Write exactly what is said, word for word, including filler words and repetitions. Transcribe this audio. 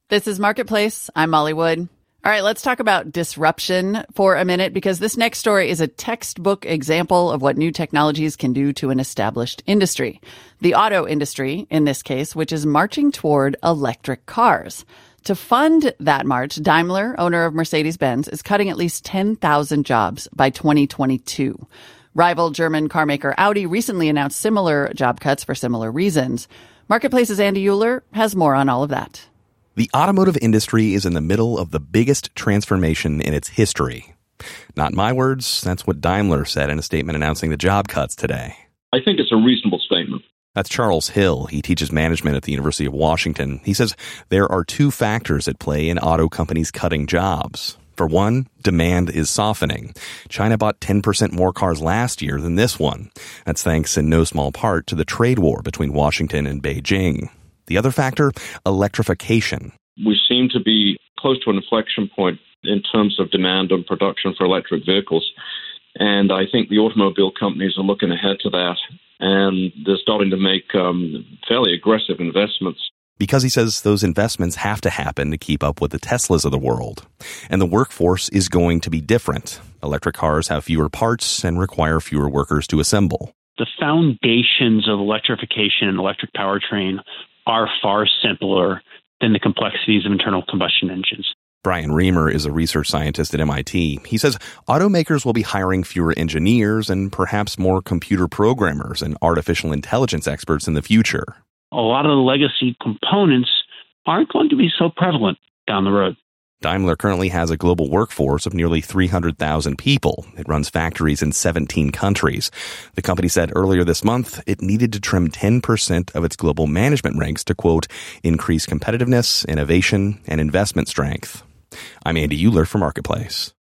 This is Marketplace. I'm Molly Wood. All right, let's talk about disruption for a minute, because this next story is a textbook example of what new technologies can do to an established industry. The auto industry, in this case, which is marching toward electric cars. To fund that march, Daimler, owner of Mercedes-Benz, is cutting at least ten thousand jobs by twenty twenty-two. Rival German carmaker Audi recently announced similar job cuts for similar reasons. Marketplace's Andy Euler has more on all of that. The automotive industry is in the middle of the biggest transformation in its history. Not my words, that's what Daimler said in a statement announcing the job cuts today. I think it's a reasonable statement. That's Charles Hill. He teaches management at the University of Washington. He says there are two factors at play in auto companies cutting jobs. For one, demand is softening. China bought ten percent more cars last year than this one. That's thanks in no small part to the trade war between Washington and Beijing. The other factor, electrification. We seem to be close to an inflection point in terms of demand and production for electric vehicles. And I think the automobile companies are looking ahead to that. And they're starting to make um, fairly aggressive investments. Because he says those investments have to happen to keep up with the Teslas of the world. And the workforce is going to be different. Electric cars have fewer parts and require fewer workers to assemble. The foundations of electrification and electric powertrain are far simpler than the complexities of internal combustion engines. Brian Reamer is a research scientist at M I T. He says automakers will be hiring fewer engineers and perhaps more computer programmers and artificial intelligence experts in the future. A lot of the legacy components aren't going to be so prevalent down the road. Daimler currently has a global workforce of nearly three hundred thousand people. It runs factories in seventeen countries. The company said earlier this month it needed to trim ten percent of its global management ranks to, quote, increase competitiveness, innovation, and investment strength. I'm Andy Euler for Marketplace.